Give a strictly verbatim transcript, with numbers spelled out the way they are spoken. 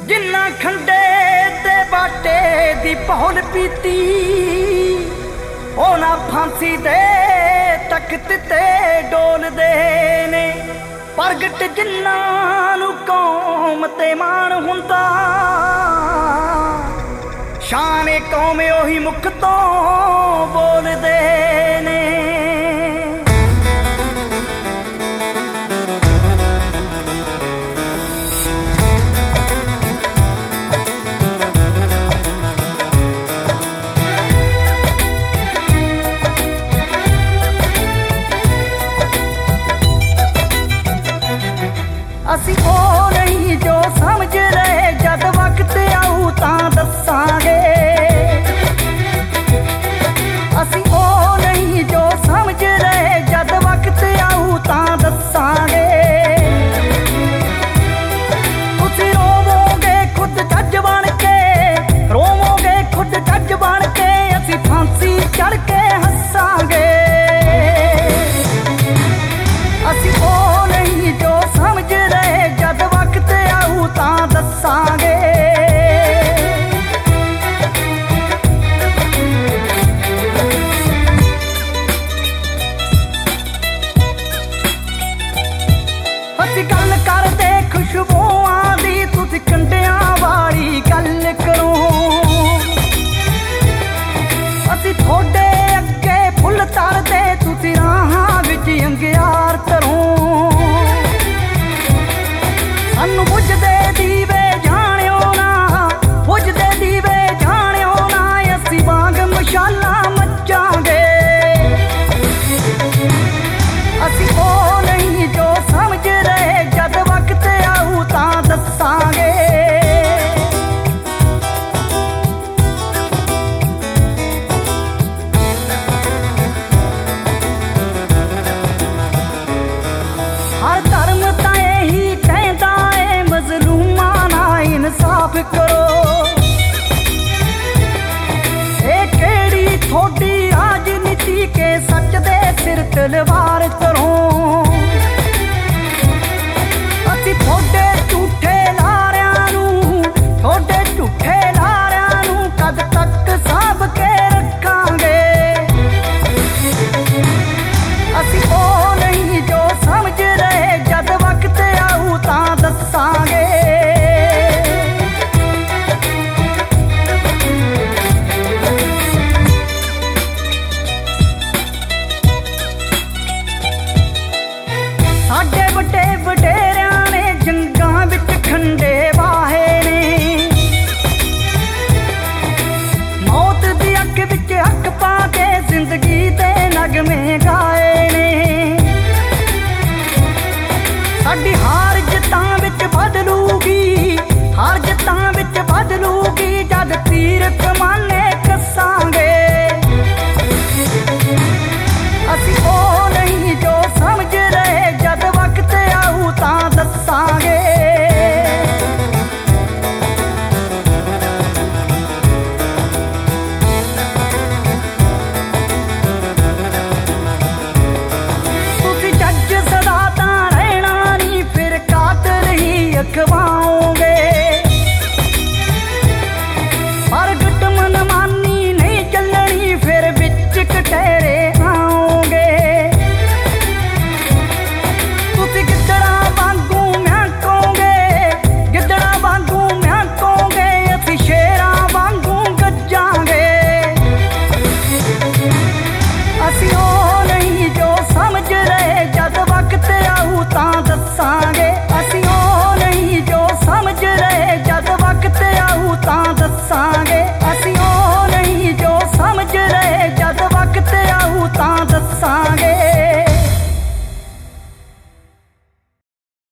जिन्ना खंडे ते बाटे दी पौल पीती ओना फांसी दे तख्त ते डोल दे ने प्रगट जिन्ना नू कौम ते मान हुंदा शान कौम ओही मुख तो बोल दे ने असी ओ नहीं जो समझ रहे जद वक्त आऊ तां दसांगे असी ओ नहीं जो समझ रहे जद वक्त आऊ तां दसांगे तुसी रोवोगे खुद जज बन के रोवोगे खुद जज बन के असी फांसी चढ़ के हसांगे असी ओ नहीं जो समझ रहे जद वक्त आऊ तां दसांगे असी गल करदे खुशबूआं दी तुसी कंडियां वाली गल करो असी थोड़े अगे फुल तरदे तुसी राहां विच अंगियार करो सानू बुझदे दीवे